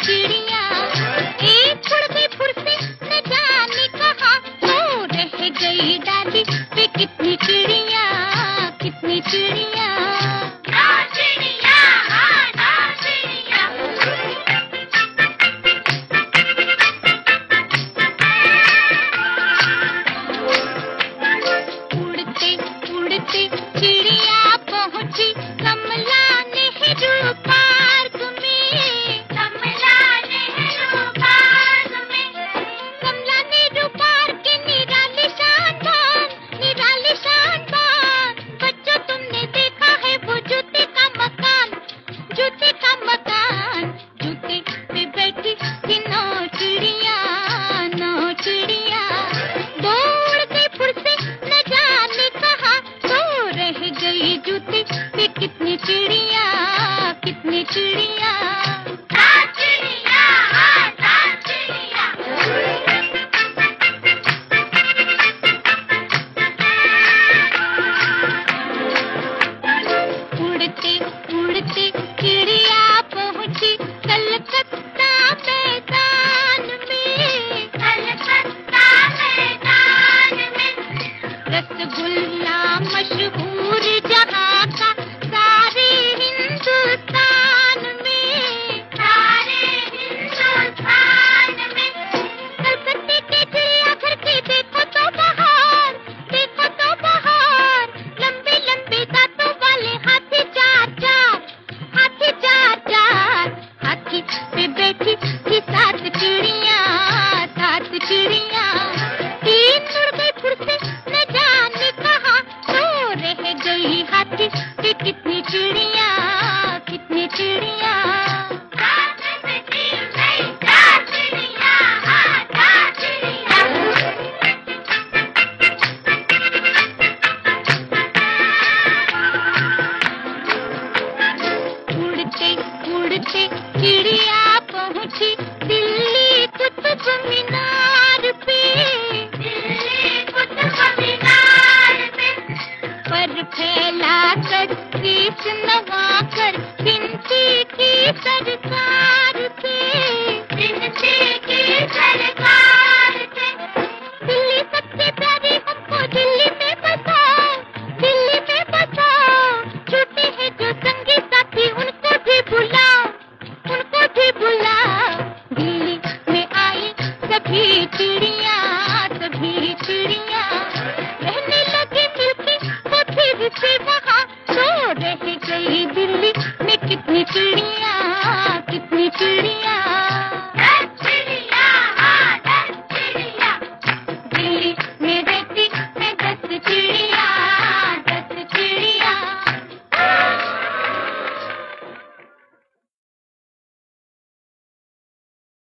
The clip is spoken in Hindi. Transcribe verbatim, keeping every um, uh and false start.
चिड़िया, एक उड़ गई फुर से न जाने कहाँ, तो रह गई डाली पे कितनी चिड़िया, कितनी चिड़िया। नौ चिड़िया, हाँ नौ चिड़िया। उड़ते उड़ते चिड़िया पहुंची कमला नेहरू पार्क में, कमला नेहरू पार्क में। कमला नेहरू पार्क के निराली शानदार, निराली शानदार। बच्चों तुमने देखा है वो जूते का मकान, जूते का मकान। जूते पे बैठी थी नौ चिड़िया, नौ चिड़िया। दौड़ गई फुर से न जाने कहाँ, तो रह गई जूते पे कितनी चिड़िया, कितनी चिड़िया। सात चिड़िया, हाँ सात चिड़िया। उड़ते उड़ते चिड़िया पहुंची कलकत्ता मैदान में, कलकत्ता मैदान में। रसगुल्ला मशहूर जहाँ का सारे हिंदुस्तान में, सारे हिंदुस्तान में। कलकत्ते के चिड़ियाघर के देखो तो बाहर, देखो तो बाहर। लंबे लंबे दांतों वाले हाथी चार चार, हाथी चार चार। हाथी पे बैठी थी सात चिड़िया, सात चिड़िया। तीन उड़ गई फुर से न जाने कहाँ, तो रह गई हाथी पे कितनी चिड़िया, कितनी चिड़िया। सात में तीन गई चार चिड़िया, हाँ चार चिड़िया। उड़ते उड़ते चिड़िया पहुंची दिल्ली कुतुब मीनार पे, दिल्ली कुतुब मीनार पे। पर फैला कर शीश नवाकर विनती की सरकार पे, विनती की सरकार से। दिल्ली सबसे प्यारी हमको दिल्ली में बसाओ, दिल्ली में बसाओ। छूटे हैं जो संगी साथी उनको भी बुलाओ, उनको भी बुलाओ। दिल्ली में आई सभी चिड़िया।